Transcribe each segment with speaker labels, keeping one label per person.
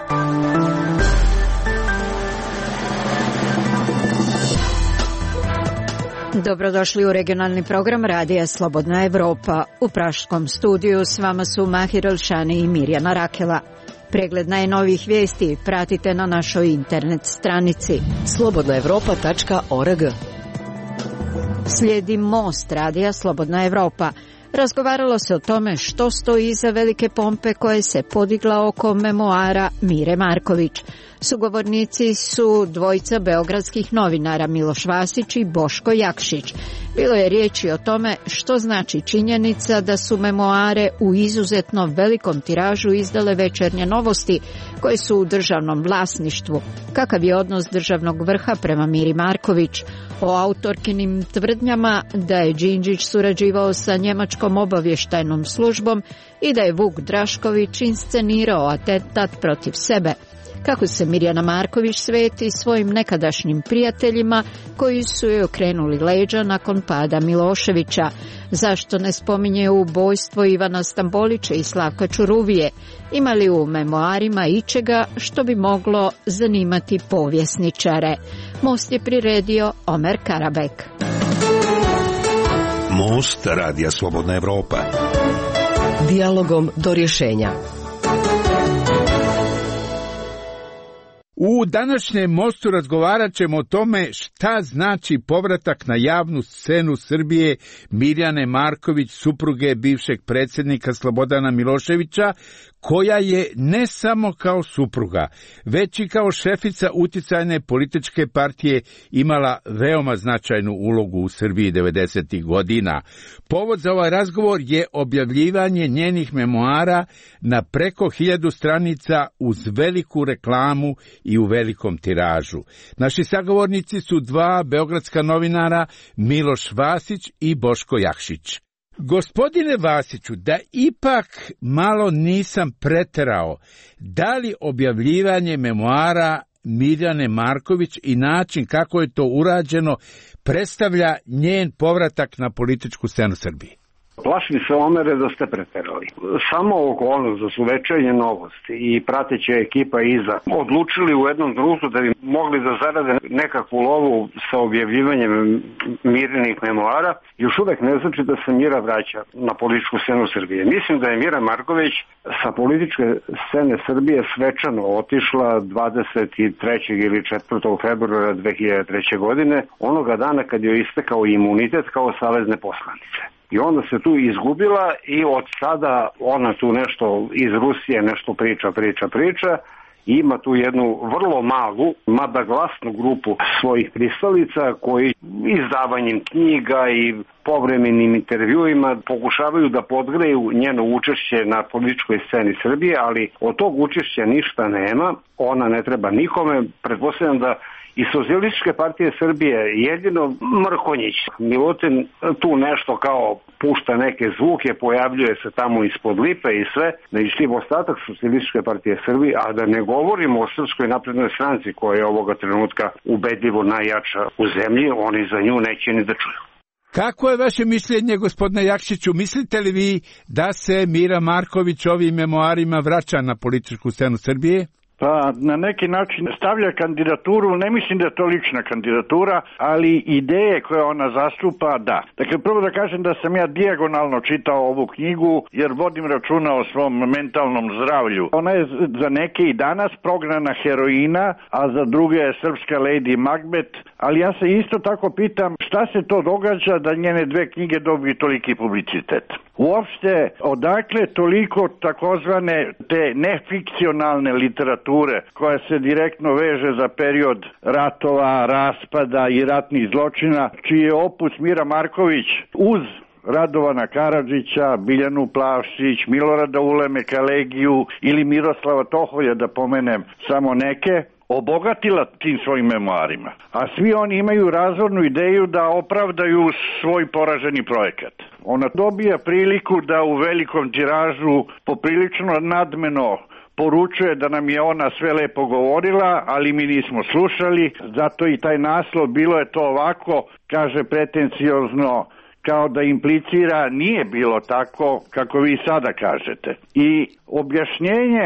Speaker 1: Dobrodošli u regionalni program Radija Slobodna Evropa. U praškom studiju s vama su Mahir Elšani i Mirjana Rakela. Pregled najnovijih vijesti pratite na našoj internet stranici slobodnaevropa.org. Slijedi Most Radija Slobodna Evropa. Razgovaralo se o tome što stoji iza velike pompe koje se podigla oko memoara Mire Marković. Sugovornici su dvojica beogradskih novinara Miloš Vasić i Boško Jakšić. Bilo je riječi o tome što znači činjenica da su memoare u izuzetno velikom tiražu izdale Večernje novosti koje su u državnom vlasništvu. Kakav je odnos državnog vrha prema Miri Marković? O autorkinim tvrdnjama da je Đinđić surađivao sa njemačkom obavještajnom službom i da je Vuk Drašković inscenirao atentat protiv sebe. Kako se Mirjana Marković sveti svojim nekadašnjim prijateljima koji su joj okrenuli leđa nakon pada Miloševića? Zašto ne spominje ubojstvo Ivana Stambolića i Slavka Čuruvije? Ima li u memoarima ičega što bi moglo zanimati povjesničare? Most je priredio Omer Karabek.
Speaker 2: Most Radija Slobodna Evropa.
Speaker 3: Dijalogom do rješenja.
Speaker 4: U današnjem Mostu razgovarat ćemo o tome šta znači povratak na javnu scenu Srbije Mirjane Marković, supruge bivšeg predsjednika Slobodana Miloševića, koja je ne samo kao supruga, već i kao šefica uticajne političke partije imala veoma značajnu ulogu u Srbiji 90. godina. Povod za ovaj razgovor je objavljivanje njenih memoara na preko 1000 stranica uz veliku reklamu i u velikom tiražu. Naši sagovornici su dva beogradska novinara, Miloš Vasić i Boško Jakšić. Gospodine Vasiću, da ipak malo nisam preterao, da li objavljivanje memoara Mirjane Marković i način kako je to urađeno predstavlja njen povratak na političku scenu Srbije?
Speaker 5: Plašim se, Omere, da ste preterali. Samo okolnost da su Večernje novosti i prateća ekipa iza odlučili u jednom društvu da bi mogli da zarade nekakvu lovu sa objavljivanjem Mirinih memoara, još uvek ne znači da se Mira vraća na političku scenu Srbije. Mislim da je Mira Marković sa političke scene Srbije svečano otišla 23. ili 4. februara 2003. godine, onoga dana kad je istekao imunitet kao savezne poslanice. I onda se tu izgubila i od sada ona tu nešto iz Rusije nešto priča i ima tu jednu vrlo malu, mada glasnu grupu svojih pristalica koji izdavanjem knjiga i povremenim intervjuima pokušavaju da podgreju njeno učešće na političkoj sceni Srbije, ali od tog učešća ništa nema, ona ne treba nikome. Pretpostavljam da i Socijalističke partije Srbije jedino Mrkonjić, Milutin tu nešto kao pušta neke zvuke, pojavljuje se tamo ispod lipe i sve, međutim ostatak Socijalističke partije Srbije, a da ne govorimo o Srpskoj naprednoj stranci koja je ovoga trenutka ubedljivo najjača u zemlji, oni za nju neće ni da čuju.
Speaker 4: Kako je vaše mišljenje, gospodine Jakšiću? Mislite li vi da se Mira Marković ovim memoarima vraća na političku scenu Srbije?
Speaker 6: Pa na neki način stavlja kandidaturu, ne mislim da je to lična kandidatura, ali ideje koje ona zastupa, da. Dakle, prvo da kažem da sam ja dijagonalno čitao ovu knjigu, jer vodim računa o svom mentalnom zdravlju. Ona je za neke i danas prognana heroina, a za druge je srpska Lady Macbeth, ali ja se isto tako pitam šta se to događa da njene dve knjige dobiju toliki publicitet. Uopšte, odakle toliko takozvane te nefikcionalne literature koja se direktno veže za period ratova, raspada i ratnih zločina, čiji je opus Mira Marković uz Radovana Karadžića, Biljanu Plavšić, Milorada Ulemeka Legiju ili Miroslava Toholja, da pomenem samo neke, obogatila tim svojim memoarima. A svi oni imaju razvornu ideju da opravdaju svoj poraženi projekat. Ona dobija priliku da u velikom tiražu poprilično nadmeno poručuje da nam je ona sve lepo govorila, ali mi nismo slušali, zato i taj naslov bilo je to ovako, kaže pretenciozno, kao da implicira nije bilo tako kako vi sada kažete. I objašnjenje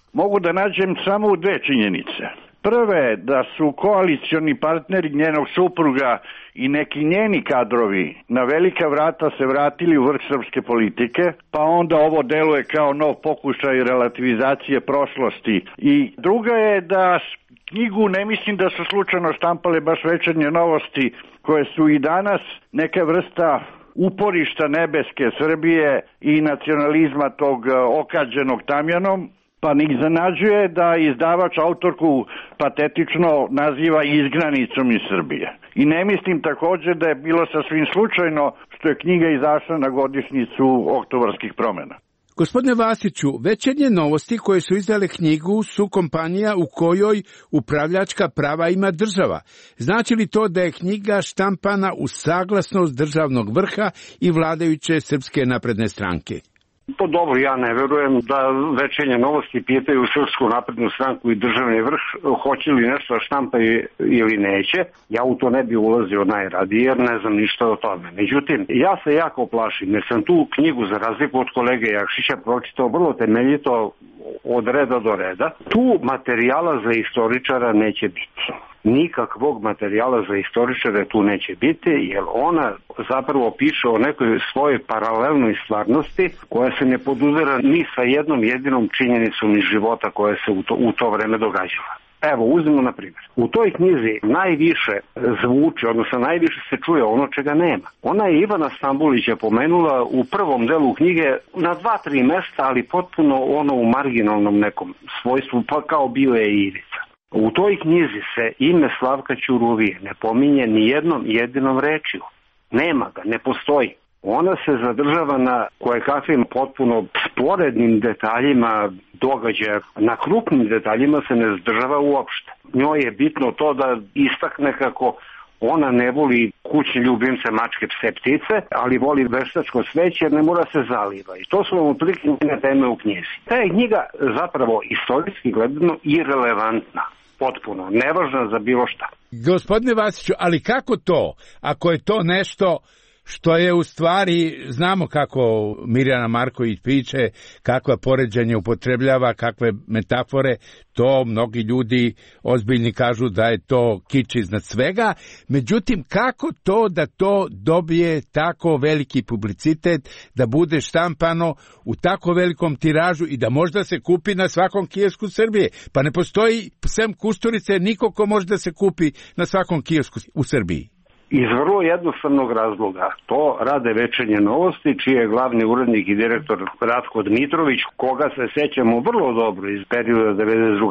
Speaker 6: mogu da nađem samo u dve činjenice. Prve, da su koalicioni partneri njenog supruga i neki njeni kadrovi na velika vrata se vratili u vrh srpske politike, pa onda ovo deluje kao nov pokušaj relativizacije prošlosti. I druga je da knjigu ne mislim da su slučajno štampale baš Večernje novosti, koje su i danas neka vrsta uporišta nebeske Srbije i nacionalizma tog okađenog tamjanom, pa ih iznenađuje da izdavač autorku patetično naziva izgnanicom iz Srbije. I ne mislim također da je bilo sasvim slučajno što je knjiga izašla na godišnjicu oktobarskih promjena.
Speaker 4: Gospodine Vasiću, Večernje novosti koje su izdale knjigu su kompanija u kojoj upravljačka prava ima država. Znači li to da je knjiga štampana u saglasnost državnog vrha i vladajuće Srpske napredne stranke?
Speaker 5: Pa dobro, ja ne verujem da Večernje novosti pitaju Srpsku naprednu stranku i državni vrh hoće li nešto štampaju ili neće. Ja u to ne bi ulazio najradije jer ne znam ništa o tome. Međutim, ja se jako plašim jer sam tu knjigu za razliku od kolege Jakšića pročitao vrlo temeljito od reda do reda. Tu materijala za istoričara neće biti. Nikakvog materijala za istoričare tu neće biti, jer ona zapravo piše o nekoj svojoj paralelnoj stvarnosti koja se ne podudara ni sa jednom jedinom činjenicom iz života koja se u to vreme događala. Evo, uzmimo na primjer. U toj knjizi najviše zvuči, odnosno najviše se čuje ono čega nema. Ona je Ivana Stambulića pomenula u prvom delu knjige na 2-3 mesta, ali potpuno ono u marginalnom nekom svojstvu, pa kao bio je i Ivica. U toj knjizi se ime Slavka Ćuruvije ne pominje ni jednom jedinom rečju. Nema ga, ne postoji. Ona se zadržava na kojekakvim potpuno sporednim detaljima događaja. Na krupnim detaljima se ne zadržava uopšte. Njoj je bitno to da istakne kako ona ne voli kućne ljubimce, mačke, pse, ptice, ali voli veštačko sveće jer ne mora se zaliva. I to su vam otprilike njene teme u knjizi. Ta je knjiga zapravo istorijski gledano irelevantna. Potpuno, nevažna za bilo šta.
Speaker 4: Gospodine Vasiću, ali kako to, ako je to nešto što je u stvari, znamo kako Mirjana Marković piše, kakva poređenje upotrebljava, kakve metafore, to mnogi ljudi ozbiljni kažu da je to kič iznad svega, međutim kako to da to dobije tako veliki publicitet, da bude štampano u tako velikom tiražu i da možda se kupi na svakom kiosku Srbije, pa ne postoji sem Kusturice niko ko može da se kupi na svakom kiosku u Srbiji.
Speaker 5: Iz vrlo jednostavnog razloga. To rade Večernje novosti, čiji je glavni urednik i direktor Ratko Dmitrović, koga se sećamo vrlo dobro iz perioda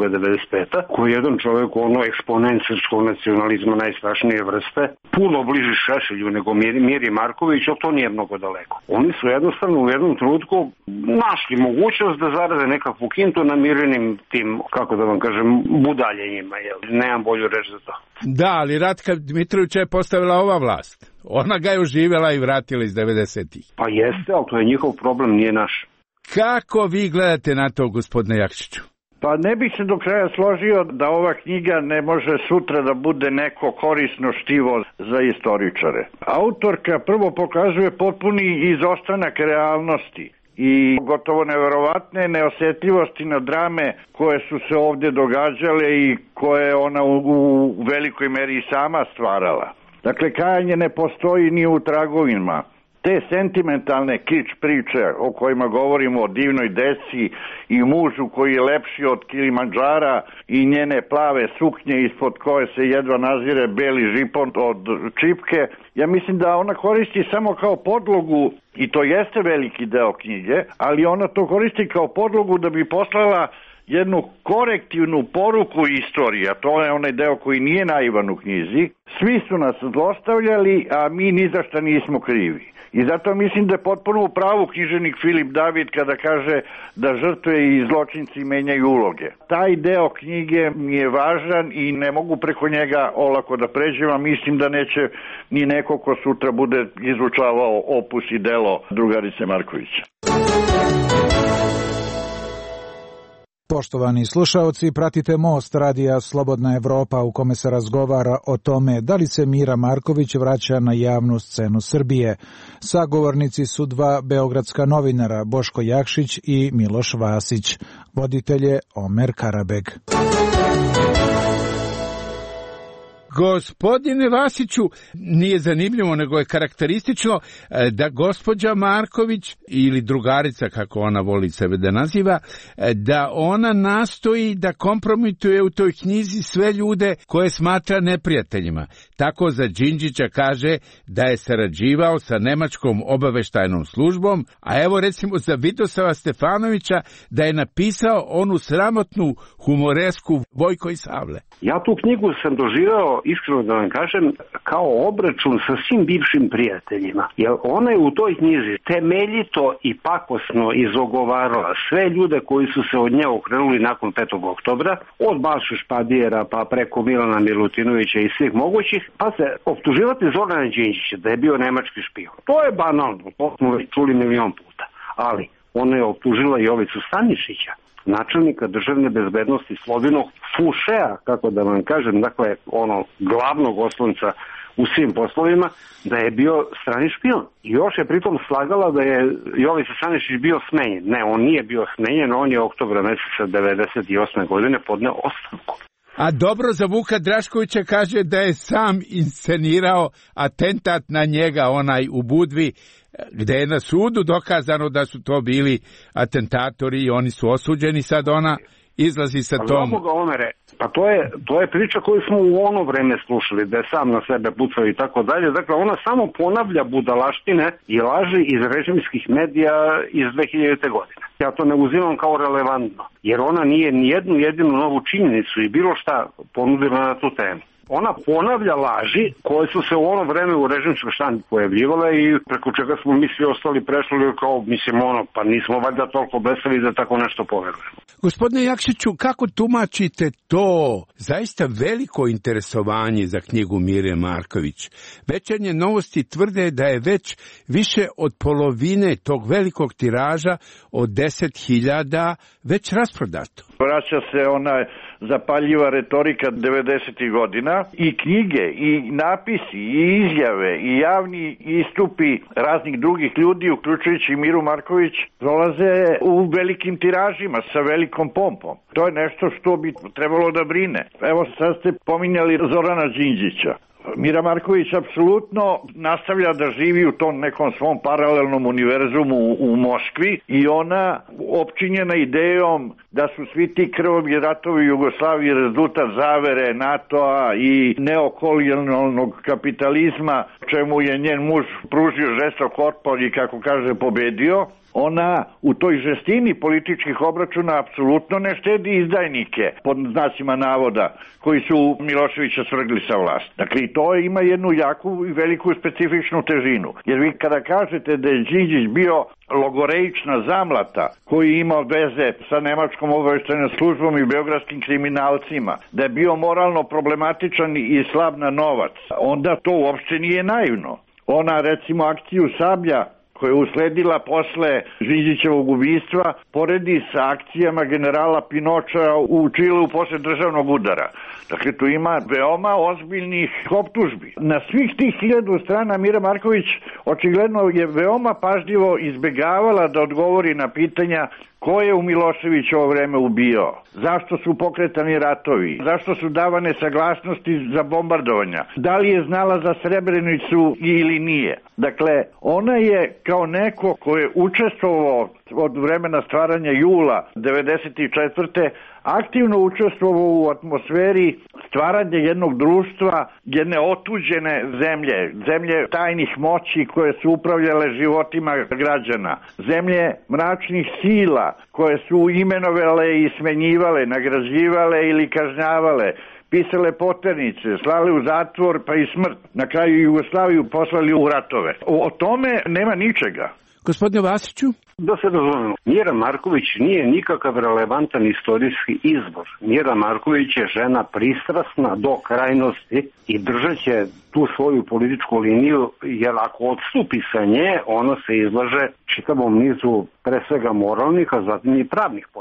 Speaker 5: 92-95, koji je jedan čovjek ono eksponent srpskog nacionalizma najstrašnije vrste, puno bliži Šešelju nego Miri Marković, ali to nije mnogo daleko. Oni su jednostavno u jednom trenutku našli mogućnost da zarade nekakvu kintu na Mirinim tim, kako da vam kažem, budaljenjima. Nemam bolju reč za to.
Speaker 4: Da, ali Ratka Dmitrovića je postavila ova vlast. Ona ga je oživjela i vratila iz 90-ih.
Speaker 5: Pa jeste, ali to je njihov problem, nije naš.
Speaker 4: Kako vi gledate na to, gospodine Jakšiću?
Speaker 6: Pa ne bih se do kraja složio da ova knjiga ne može sutra da bude neko korisno štivo za istoričare. Autorka prvo pokazuje potpuni izostanak realnosti i gotovo neverovatne neosjetljivosti na drame koje su se ovdje događale i koje ona u velikoj meri sama stvarala. Dakle, kajanje ne postoji ni u tragovima. Te sentimentalne kič priče o kojima govorimo o divnoj deci i mužu koji je lepši od Kilimandžara i njene plave suknje ispod koje se jedva nazire beli žipon od čipke, ja mislim da ona koristi samo kao podlogu, i to jeste veliki deo knjige, ali ona to koristi kao podlogu da bi poslala jednu korektivnu poruku istorije, a to je onaj deo koji nije naivan u knjizi. Svi su nas zlostavljali, a mi ni za šta nismo krivi. I zato mislim da je potpuno u pravu književnik Filip David kada kaže da žrtve i zločinci menjaju uloge. Taj deo knjige mi je važan i ne mogu preko njega olako da pređem, a mislim da neće ni neko ko sutra bude izučavao opus i delo drugarice Markovića.
Speaker 7: Poštovani slušaoci, pratite Most radija Slobodna Evropa u kome se razgovara o tome da li se Mira Marković vraća na javnu scenu Srbije. Sagovornici su dva beogradska novinara, Boško Jakšić i Miloš Vasić. Voditelj je Omer Karabeg.
Speaker 4: Gospodine Vasiću, nije zanimljivo, nego je karakteristično da gospođa Marković, ili drugarica, kako ona voli sebe da naziva, da ona nastoji da kompromituje u toj knjizi sve ljude koje smatra neprijateljima. Tako za Đinđića kaže da je sarađivao sa nemačkom obaveštajnom službom, a evo recimo za Vidosava Stefanovića da je napisao onu sramotnu humoresku Vojko i Savle.
Speaker 5: Ja tu knjigu sam doživao, iskreno da vam kažem, kao obračun sa svim bivšim prijateljima. Jer ona je u toj knjizi temeljito i pakosno izogovarala sve ljude koji su se od nje okrenuli nakon 5. oktobra, od Balše Špadijera pa preko Milana Milutinovića i svih mogućih, pa se optuživati Zorana Đinđića da je bio nemački špijun. To je banalno, to smo već čuli milion puta. Ali ona je optužila Jovicu Stanišića, načelnika državne bezbednosti, Slovinog fušea, kako da vam kažem, dakle, glavnog oslonca u svim poslovima, da je bio strani špijun. I još je pritom slagala da je Jovica Stanišić bio smenjen. Ne, on nije bio smenjen, on je oktobra meseca 1998. godine podneo ostavku.
Speaker 4: A dobro za Vuka Draškovića kaže da je sam inscenirao atentat na njega, onaj u Budvi, gde je na sudu dokazano da su to bili atentatori i oni su osuđeni. Sad ona izlazi sa tom...
Speaker 5: Pa to je priča koju smo u ono vreme slušali, da je sam na sebe pucao i tako dalje. Dakle, ona samo ponavlja budalaštine i laži iz režimskih medija iz 2000. godine. Ja to ne uzimam kao relevantno, jer ona nije ni jednu jedinu novu činjenicu i bilo šta ponudila na tu temu. Ona ponavlja laži koje su se u ono vreme u režimskoj štampi pojavljivale i preko čega smo mi svi ostali prešli kao, pa nismo valjda toliko blesavi da tako nešto poverujemo.
Speaker 4: Gospodine Jakšiću, kako tumačite to zaista veliko interesovanje za knjigu Mire Marković? Večernje novosti tvrde da je već više od polovine tog velikog tiraža od 10.000 već rasprodato.
Speaker 6: Vraća se ona zapaljiva retorika 90. godina i knjige, i napisi, i izjave, i javni istupi raznih drugih ljudi, uključujući Miru Marković, prolaze u velikim tiražima sa velikom pompom. To je nešto što bi trebalo da brine. Evo sad ste pominjali Zorana Đinđića. Mira Marković apsolutno nastavlja da živi u tom nekom svom paralelnom univerzumu u Moskvi i ona opčinjena idejom da su svi ti krvavi ratovi Jugoslavije rezultat zavere NATO-a i neokolonijalnog kapitalizma, čemu je njen muž pružio žestok otpor i, kako kaže, pobedio. Ona u toj žestini političkih obračuna apsolutno ne štedi izdajnike, pod znacima navoda, koji su Miloševića svrgli sa vlasti. Dakle, to ima jednu jaku i veliku specifičnu težinu. Jer vi kada kažete da je Đinđić bio logoreična zamlata koji ima veze sa nemačkom obaveštajnom službom i beogradskim kriminalcima, da je bio moralno problematičan i slab na novac, onda to uopšte nije naivno. Ona, recimo, akciju Sablja, koja je usledila posle Đinđićevog ubistva, poredi sa akcijama generala Pinoča u Čileu posle državnog udara. Dakle, tu ima veoma ozbiljnih optužbi. Na svih tih 1000 strana Mira Marković očigledno je veoma pažljivo izbegavala da odgovori na pitanja ko je u Miloševićevo vreme ubio, zašto su pokretani ratovi, zašto su davane saglasnosti za bombardovanja, da li je znala za Srebrenicu ili nije. Dakle, ona je kao neko ko je učestvovao od vremena stvaranja jula 1994. aktivno učestvovao u atmosferi stvaranja jednog društva, jedne otuđene zemlje tajnih moći koje su upravljale životima građana, zemlje mračnih sila koje su imenovale i smenjivale, nagrađivale ili kažnjavale, pisale poternice, slale u zatvor pa i smrt, na kraju Jugoslaviju poslali u ratove. O tome nema ničega.
Speaker 4: Gospodine Vasiću?
Speaker 5: Da se razumemo, Mira Marković nije nikakav relevantan istorijski izbor. Mira Marković je žena pristrasna do krajnosti i držat će tu svoju političku liniju, jer ako odstupi sa nje, ona se izlaže čitavom nizu pre svega moralnih, a zatim i pravnih posljedica.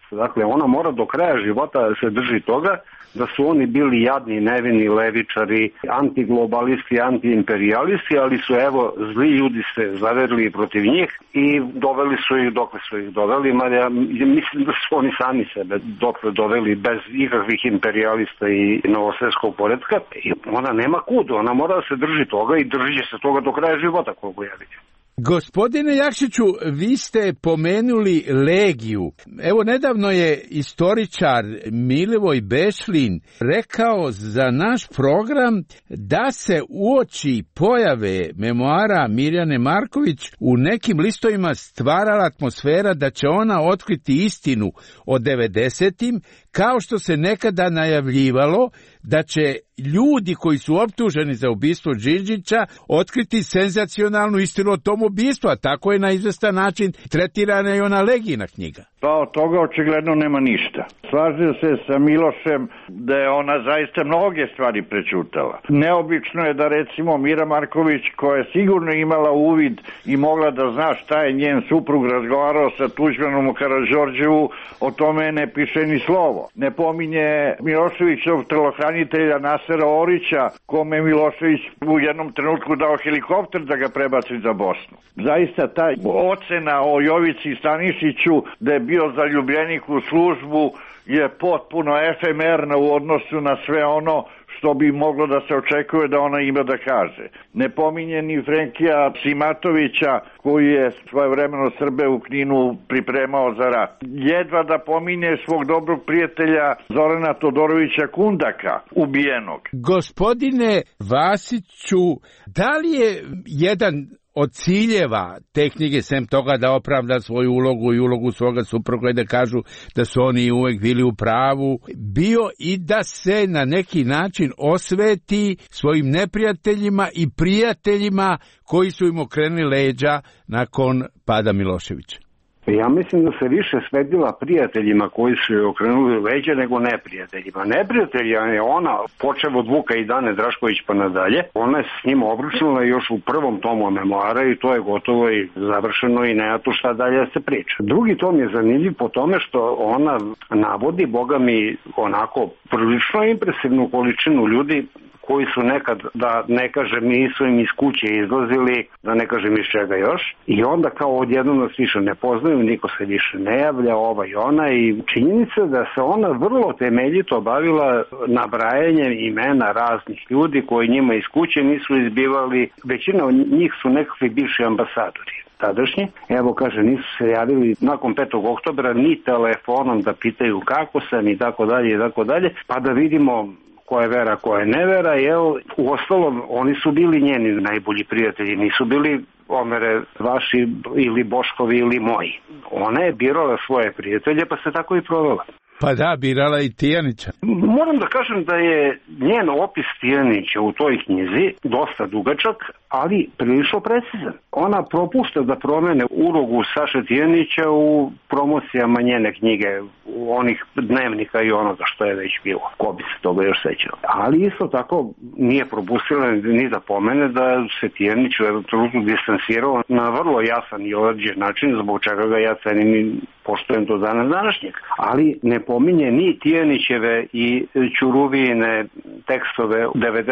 Speaker 5: Dakle, ona mora do kraja života da se drži toga da su oni bili jadni, nevini, levičari, antiglobalisti, antiimperijalisti, ali su evo zli ljudi se zaverili protiv njih i doveli su ih dokle su ih doveli, mada ja mislim da su oni sami sebe dokle doveli bez ikakvih imperijalista i novosvetskog poretka. I ona nema kudu, ona mora da se drži toga i drži će se toga do kraja života, koliko ja vidim.
Speaker 4: Gospodine Jakšiću, vi ste pomenuli Legiju. Evo, nedavno je istoričar Milivoj Bešlin rekao za naš program da se uoči pojave memoara Mirjane Marković u nekim listovima stvarala atmosfera da će ona otkriti istinu o 90-im, kao što se nekada najavljivalo da će ljudi koji su optuženi za ubistvo Đinđića otkriti senzacionalnu istinu o tom ubistvu, a tako je na izvestan način tretirana i ona Legijina knjiga.
Speaker 6: Pa od toga očigledno nema ništa. Slažem se sa Milošem da je ona zaista mnoge stvari prećutala. Neobično je da recimo Mira Marković, koja je sigurno imala uvid i mogla da zna šta je njen suprug razgovarao sa Tuđmanom u Karađorđevu, o tome ne piše ni slovo. Ne pominje Miloševićov telohranitelja Nasera Orića, kome Milošević u jednom trenutku dao helikopter da ga prebaci za Bosnu. Zaista ta ocena o Jovici Stanišiću da je bio zaljubljenik u službu je potpuno efemerna u odnosu na sve ono što bi moglo da se očekuje da ona ima da kaže. Ne pominje ni Frenkija Simatovića, koji je svojevremeno Srbe u Kninu pripremao za rat. Jedva da pominje svog dobrog prijatelja Zorana Todorovića Kundaka, ubijenog.
Speaker 4: Gospodine Vasiću, da li je jedan od ciljeva te knjige, sem toga da opravda svoju ulogu i ulogu svoga supruga i da kažu da su oni uvek bili u pravu, bio i da se na neki način osveti svojim neprijateljima i prijateljima koji su im okrenuli leđa nakon pada Miloševića?
Speaker 5: Ja mislim da se više svetila prijateljima koji su joj okrenuli leđa nego neprijateljima. Neprijatelja je ona, počev od Vuka i Dane Drašković pa nadalje, ona je s njim obračunala još u prvom tomu memoara i to je gotovo i završeno i nema tu šta dalje da se priča. Drugi tom je zanimljiv po tome što ona navodi, boga mi, onako prilično impresivnu količinu ljudi koji su nekad, da ne kažem, nisu im iz kuće izlazili, da ne kažem iz čega još. I onda kao odjednom nas više ne poznaju, niko se više ne javlja, ova i ona. I činjenica da se ona vrlo temeljito bavila nabrajanjem imena raznih ljudi koji njima iz kuće nisu izbivali. Većina od njih su nekakvi bivši ambasadori tadašnji. Evo kaže, nisu se javili nakon 5. oktobra ni telefonom da pitaju kako sam i tako dalje, pa da vidimo ko je vera, ko je nevera, u ostalom oni su bili njeni najbolji prijatelji, nisu bili Omere vaši ili Boškovi ili moji. Ona je birala svoje prijatelje pa se tako i provela.
Speaker 4: Pa da, birala i Tijanića.
Speaker 5: Moram da kažem da je njen opis Tijanića u toj knjizi dosta dugačak, ali prilično precizan. Ona propušta da promene ulogu Saše Tijanića u promocijama njene knjige, onih dnevnika i onoga što je već bilo. Ko bi se toga još sećao. Ali isto tako nije propustila ni da pomene da se Tijanić u jednom trenutku distansirao na vrlo jasan i određen način, zbog čega ga ja cenim i poštujem do dana današnjeg. Ali ne pominje ni Tijanićeve i Ćuruvijine tekstove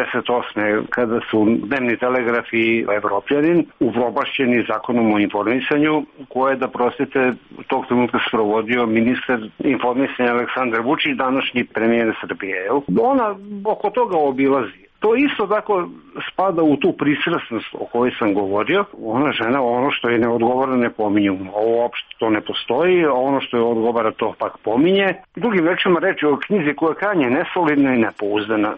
Speaker 5: 98. kada su Dnevni telegraf i Evropljanin upropašćeni zakonom o informisanju, koje da prostite tog trenutka sprovodio ministar informisanja Aleksandar Vučić, današnji premijer Srbije. Ona oko toga obilazi. To isto tako spada u tu pristrasnost o kojoj sam govorio. Ona žena, ono što je ne odgovara ne pominju. Ovo uopšte to ne postoji, a ono što je odgovara to pak pominje. Drugim rečima reći o knjizi koja je krajnje nesolidna i nepouzdana.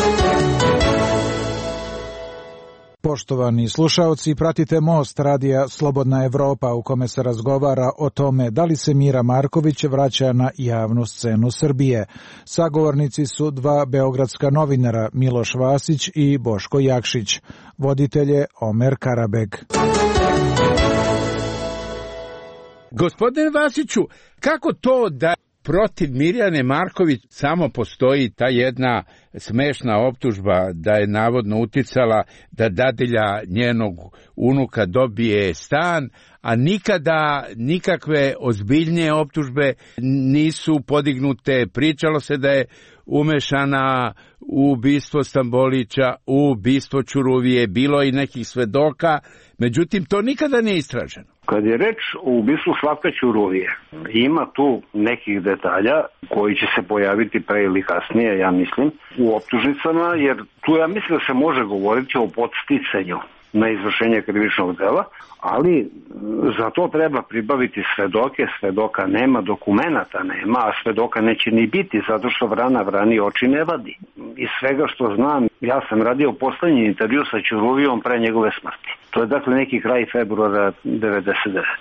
Speaker 7: Poštovani slušaoci, pratite Most radija Slobodna Evropa u kome se razgovara o tome da li se Mira Marković vraća na javnu scenu Srbije. Sagovornici su dva beogradska novinara, Miloš Vasić i Boško Jakšić. Voditelj je Omer Karabeg.
Speaker 4: Gospodine Vasiću, kako to da protiv Mirjane Marković samo postoji ta jedna smešna optužba da je navodno uticala da dadilja njenog unuka dobije stan, a nikada nikakve ozbiljnije optužbe nisu podignute. Pričalo se da je umešana u ubistvo Stambolića, u ubistvo Ćuruvije, bilo i nekih svedoka, međutim to nikada nije istraženo.
Speaker 5: Kad je reč o ubistvu Slavka Ćuruvije, ima tu nekih detalja koji će se pojaviti pre ili kasnije, ja mislim, u optužnicama, jer tu ja mislim da se može govoriti o podsticanju na izvršenje krivičnog dela, ali za to treba pribaviti svedoke, svedoka nema, dokumenata nema, a svedoka neće ni biti, zato što vrana vrani oči ne vadi. Iz svega što znam, ja sam radio poslednji intervju sa Ćuruvijom pre njegove smrti. To je dakle neki kraj februara 99.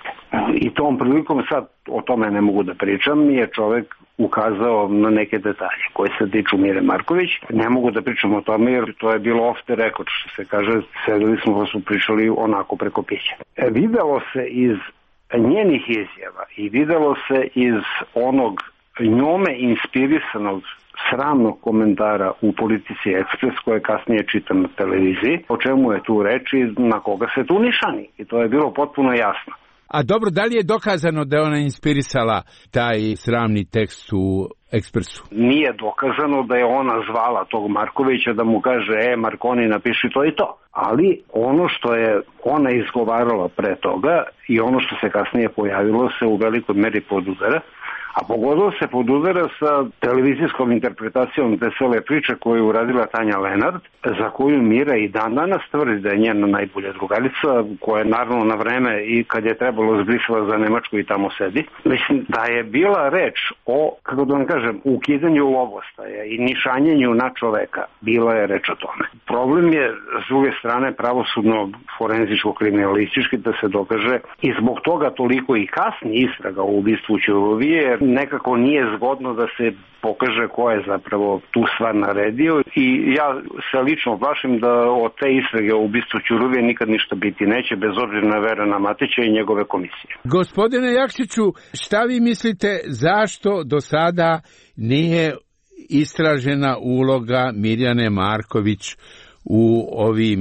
Speaker 5: I tom prilikom, sad o tome ne mogu da pričam, je čovek ukazao na neke detalje koje se tiču Mire Marković. Ne mogu da pričam o tome jer to je bilo off the record, što se kaže, sedeli smo pa su pričali onako preko pića. Videlo se iz njenih izjava i videlo se iz onog njome inspirisanog sramnog komentara u Politici Ekspres koje kasnije čitam na televiziji, o čemu je tu reč i na koga se tu nišani. I to je bilo potpuno jasno.
Speaker 4: A dobro, da li je dokazano da je ona inspirisala taj sramni tekst u Ekspresu?
Speaker 5: Nije dokazano da je ona zvala tog Markovića da mu kaže Markoni napiši to i to. Ali ono što je ona izgovarala pre toga i ono što se kasnije pojavilo se u velikoj meri podudara, a pogotovo se podudara sa televizijskom interpretacijom te cele priče koju je uradila Tanja Lenard, za koju Mira i dan danas tvrdi da je njena najbolja drugarica, koja je naravno na vreme i kad je trebalo zbrisala za Nemačku i tamo sedi. Mislim da je bila reč o, kako da vam kažem, ukidanju lovostaja i nišanjenju na čoveka. Bila je reč o tome. Problem je, s druge strane, pravosudno forenzičko-kriminalistički da se dokaže i zbog toga toliko i kasni istraga o ubistvu Ćuruvije, jer nekako nije zgodno da se pokaže ko je zapravo tu stvar naredio i ja se lično plašim da od te istrage o ubistvu Ćuruvije nikad ništa biti neće, bez obzira na Verana Matića i njegove komisije.
Speaker 4: Gospodine Jakšiću, šta vi mislite zašto do sada nije istražena uloga Mirjane Marković u ovim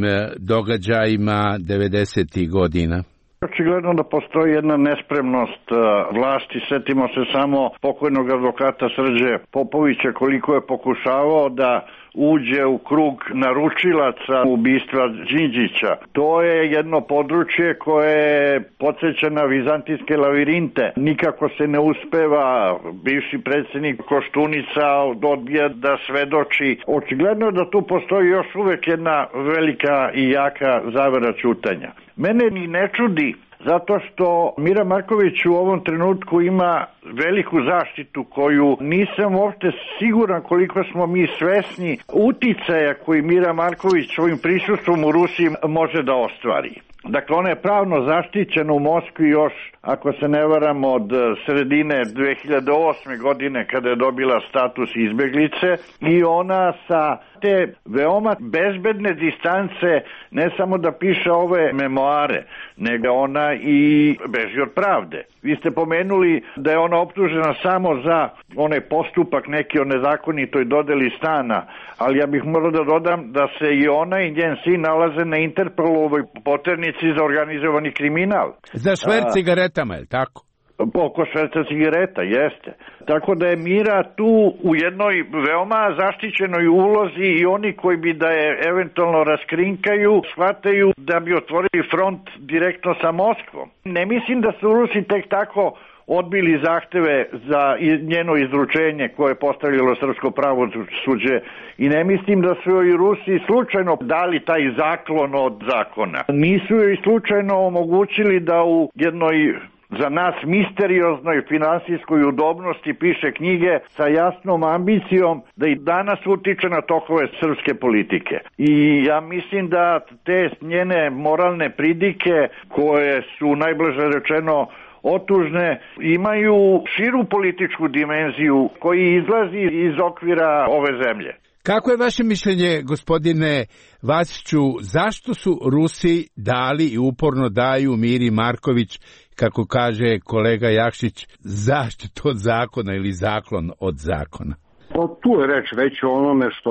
Speaker 4: događajima 90. godina?
Speaker 6: Očigledno da postoji jedna nespremnost vlasti. Setimo se samo pokojnog advokata Srđe Popovića koliko je pokušavao da uđe u krug naručilaca ubistva Đinđića. To je jedno područje koje podsjeća na vizantijske lavirinte. Nikako se ne uspeva, bivši predsjednik Koštunica odbija da svedoči. Očigledno je da tu postoji još uvek jedna velika i jaka zavera ćutanja. Mene ni ne čudi zato što Mira Marković u ovom trenutku ima veliku zaštitu koju nisam uopšte siguran koliko smo mi svesni uticaja koji Mira Marković svojim prisustvom u Rusiji može da ostvari. Dakle, ona je pravno zaštićena u Moskvi još, ako se ne varam, od sredine 2008. godine kada je dobila status izbeglice i ona sa te veoma bezbedne distance ne samo da piše ove memoare, nego ona i beži od pravde. Vi ste pomenuli da je ona optužena samo za onaj postupak neki o nezakonitoj dodeli stana, ali ja bih morao da dodam da se i ona i njen sin nalaze na Interpolovoj poternici za organizovani kriminal.
Speaker 4: Za šverc cigaretama, je li tako?
Speaker 6: Oko šverca cigareta, jeste. Tako da je Mira tu u jednoj veoma zaštićenoj ulozi i oni koji bi da je eventualno raskrinkaju, shvataju da bi otvorili front direktno sa Moskvom. Ne mislim da su Rusi tek tako odbili zahteve za njeno izručenje koje je postavilo srpsko pravosuđe i ne mislim da su joj Rusi slučajno dali taj zaklon od zakona. Nisu joj slučajno omogućili da u jednoj za nas misterioznoj finansijskoj udobnosti piše knjige sa jasnom ambicijom da i danas utiče na tokove srpske politike. I ja mislim da te njene moralne pridike koje su najbliže rečeno otužne, imaju širu političku dimenziju koji izlazi iz okvira ove zemlje.
Speaker 4: Kako je vaše mišljenje, gospodine Vasiću, zašto su Rusi dali i uporno daju Miri Marković kako kaže kolega Jakšić, zaštitu od zakona ili zaklon od zakona?
Speaker 5: Pa tu je reč već o onome što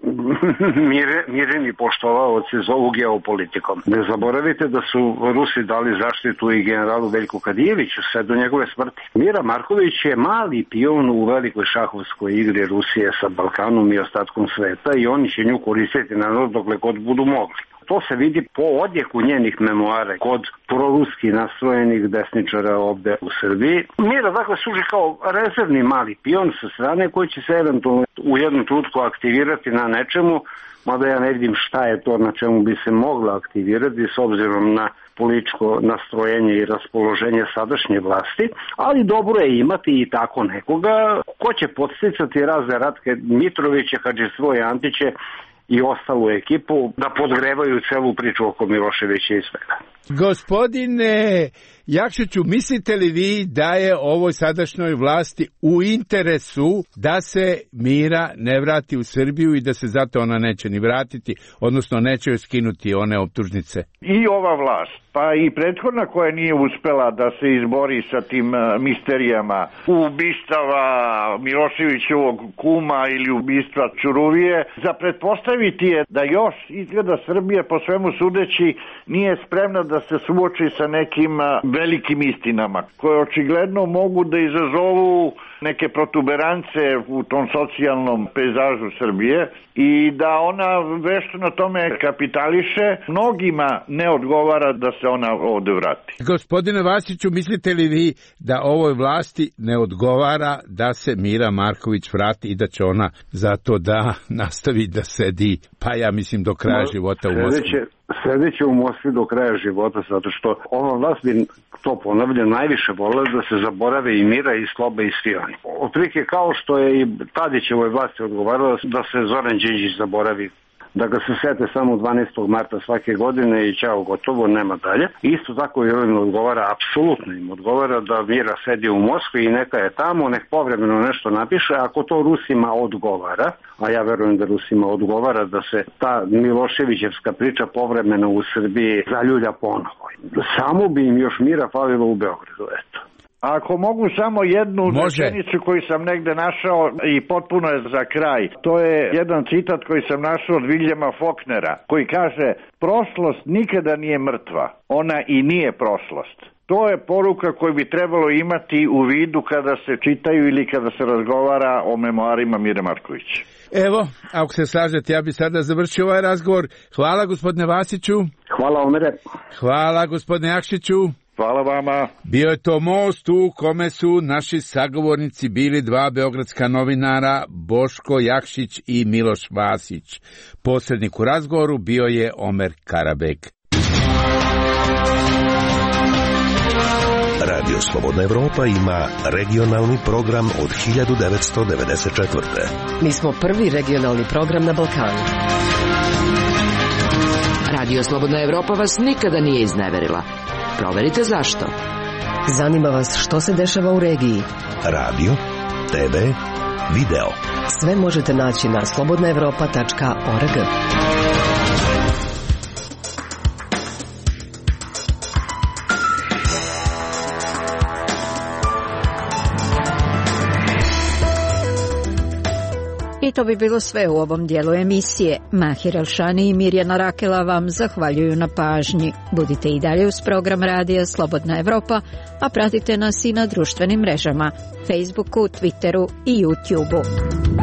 Speaker 5: mireni poštovaoci zovu geopolitikom. Ne zaboravite da su Rusi dali zaštitu i generalu Veljku Kadijeviću sve do njegove smrti. Mira Marković je mali pion u velikoj šahovskoj igri Rusije sa Balkanom i ostatkom sveta i oni će nju koristiti na dokle god budu mogli. To se vidi po odjeku njenih memoara kod proruski nastrojenih desničara ovde u Srbiji. Mira dakle služi kao rezervni mali pion sa strane koji će se eventualno u jednom trenutku aktivirati na nečemu, mada ja ne vidim šta je to na čemu bi se mogla aktivirati s obzirom na političko nastrojenje i raspoloženje sadašnje vlasti, ali dobro je imati i tako nekoga ko će podsticati razne Ratke Mitroviće, Hadžisvoje Antiće i ostalu ekipu da podgrevaju celu priču oko Miloševića i svega.
Speaker 4: Gospodine Jakšiću, mislite li vi da je ovoj sadašnjoj vlasti u interesu da se Mira ne vrati u Srbiju i da se zato ona neće ni vratiti, odnosno neće joj skinuti one optužnice?
Speaker 6: I ova vlast, pa i prethodna koja nije uspela da se izbori sa tim misterijama ubistava Miloševićevog kuma ili ubistva Ćuruvije, za pretpostaviti je da još izgleda Srbija po svemu sudeći nije spremna da se suoči sa nekim velikim istinama koje očigledno mogu da izazovu neke protuberance u tom socijalnom pejzažu Srbije i da ona vešto na tome kapitališe. Mnogima ne odgovara da se ona ovde vrati.
Speaker 4: Gospodine Vasiću, mislite li vi da ovoj vlasti ne odgovara da se Mira Marković vrati i da će ona zato da nastavi da sedi, pa ja mislim do kraja života u Moskvi?
Speaker 5: Sedeće u Moskvi do kraja života, zato što ova vlast bi, to ponavljam, najviše volila da se zaborave i Mira i Sloba i svi oni. Otprilike kao što je i Tadićevoj vlasti odgovarala da se Zoran Đinđić zaboravi, da ga se sete samo 12. marta svake godine i ćao, gotovo, nema dalje. Isto tako i ovim odgovara, apsolutno im odgovara da Mira sedi u Moskvi i neka je tamo, nek povremeno nešto napiše, ako to Rusima odgovara, a ja verujem da Rusima odgovara da se ta Miloševićevska priča povremeno u Srbiji zaljulja ponovo. Samo bi im još Mira falilo u Beogradu, eto.
Speaker 6: Ako mogu samo jednu rečenicu koju sam negde našao i potpuno je za kraj. To je jedan citat koji sam našao od Viljama Foknera koji kaže: prošlost nikada nije mrtva, ona i nije prošlost. To je poruka koju bi trebalo imati u vidu kada se čitaju ili kada se razgovara o memoarima Mire Marković.
Speaker 4: Evo, ako se slažete, ja bi sada završio ovaj razgovor. Hvala gospodine Vasiću.
Speaker 5: Hvala Omere.
Speaker 4: Hvala gospodine Jakšiću.
Speaker 6: Hvala vama.
Speaker 4: Bio je to most u kome su naši sagovornici bili dva beogradska novinara, Boško Jakšić i Miloš Vasić. Posrednik u razgovoru bio je Omer Karabek.
Speaker 2: Radio Slobodna Evropa ima regionalni program od 1994.
Speaker 3: Mi smo prvi regionalni program na Balkanu.
Speaker 8: Radio Slobodna Evropa vas nikada nije izneverila. Proverite zašto.
Speaker 3: Zanima vas što se dešava u regiji.
Speaker 2: Radio, TV, video.
Speaker 3: Sve možete naći na slobodnaevropa.org.
Speaker 1: I to bi bilo sve u ovom dijelu emisije. Mahir Elšani i Mirjana Rakela vam zahvaljuju na pažnji. Budite i dalje uz program radija Slobodna Evropa, a pratite nas i na društvenim mrežama, Facebooku, Twitteru i YouTubeu.